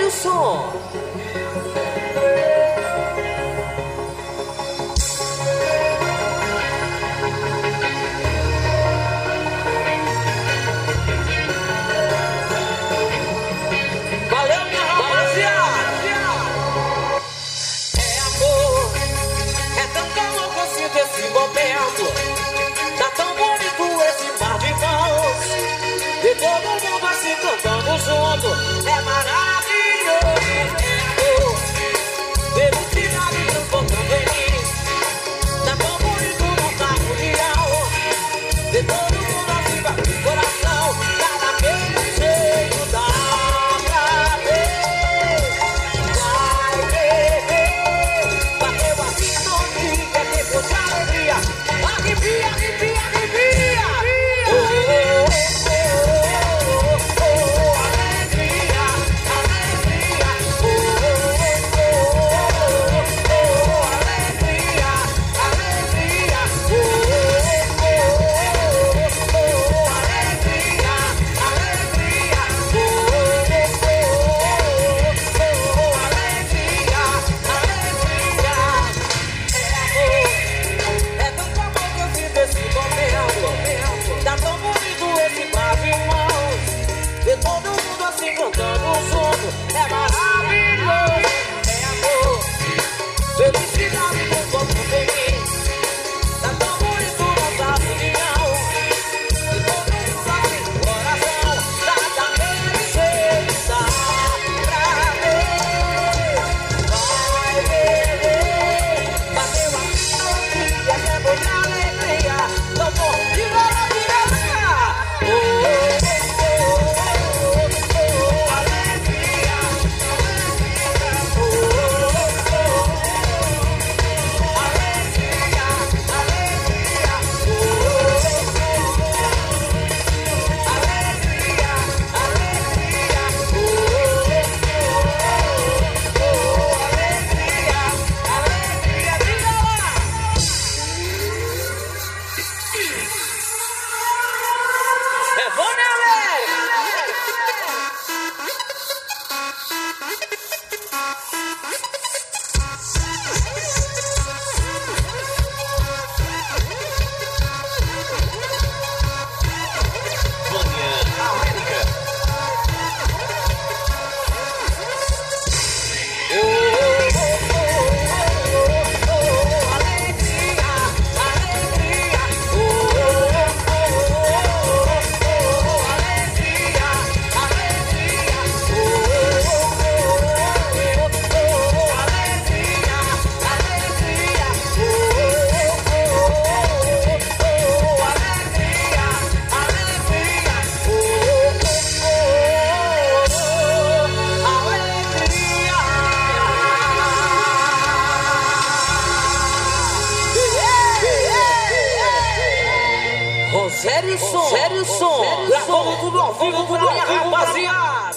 som. Valeu, minha rapaziada. É amor, é tanta louco assim desse momento. Tá tão bonito esse mar de mãos. E todo mundo assim cantando junto. É maravilhoso. É amor, felicidade transformando em mim. Tá tão bonito nossa união. E todo mundo assim vai pro coração. Cada vez jeito dá pra ver. Vai ver. Bateu aqui no dia, tempo de alegria. Arrepia, arrepia, arrepia. Tá tão bonito esse mar de mãos. E todo mundo assim cantando junto. É maravilhoso. É amor, felicidade no corpo de mim. Tá tão bonito nossa união. E todo mundo assim no coração. Cada vez jeito dá pra ver. Vai ver. Bateu aqui no dia, tempo de alegria. Não vou tirar. Sério som, gravando tudo ao vivo pra minha rapaziada.